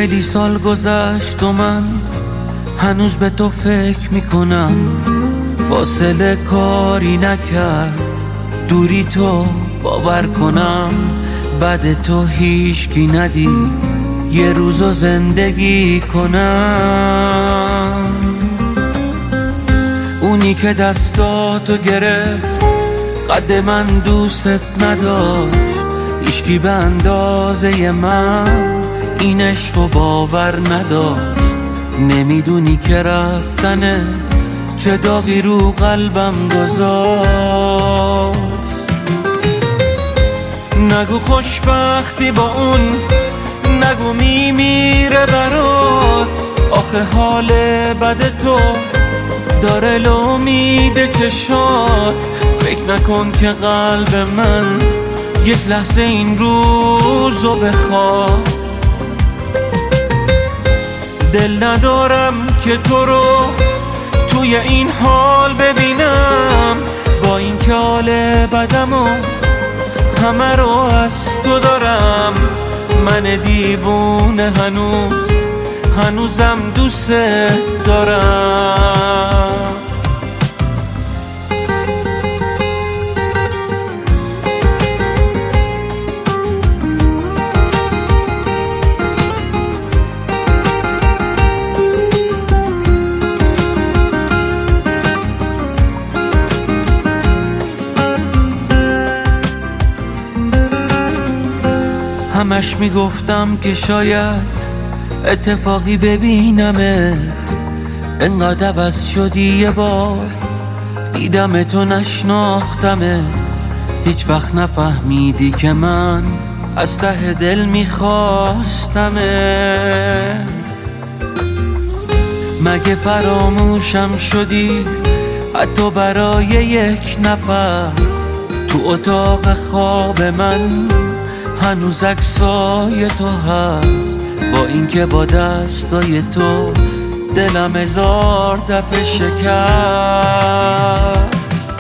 خیلی سال گذشت و من هنوز به تو فکر میکنم. فاصله کاری نکرد دوری تو باور کنم. بعد تو هیچکی ندید یه روزو زندگی کنم. اونی که دستاتو گرفت قد من دوست نداشت. هیچکی به اندازه من این عشقو باور نداشت. نمیدونی که رفتنه چه داغی رو قلبم گذاشت. نگو خوشبختی با اون، نگو میمیره برات. آخه حال بد تو داره لامید چشات. فکر نکن که قلب من یک لحظه این روزو بخواد. دل ندارم که تو رو توی این حال ببینم. با این که حال بدمو همه رو از تو دارم. من دیوونه هنوزم دوست دارم. همش میگفتم که شاید اتفاقی ببینمت. انقدر عوض شدی یه بار دیدم تو نشناختمت. هیچ وقت نفهمیدی که من از ته دل میخواستمت. مگه فراموشم شدی حتی برای یک نفس؟ تو اتاق خواب من هنوز عکسای تو هست. با اینکه با دستای تو دلم هزار دفعه شکست.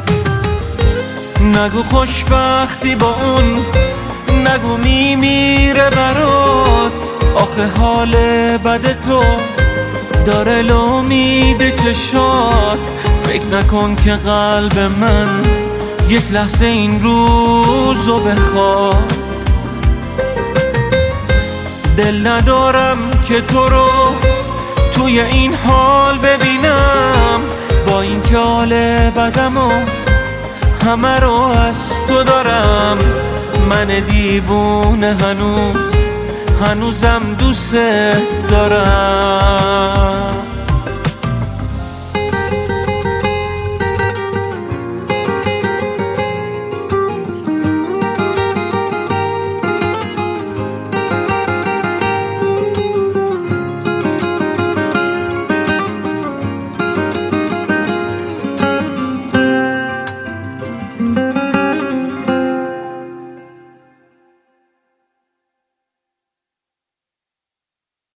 نگو خوشبختی با اون، نگو میمیره برات. آخه حال بد تو داره لامید چشات. فکر نکن که قلب من یک لحظه این روزو بخواد. دل ندارم که تو رو توی این حال ببینم. با این که حال بدمو همه رو از تو دارم. من دیوونه هنوزم دوست دارم.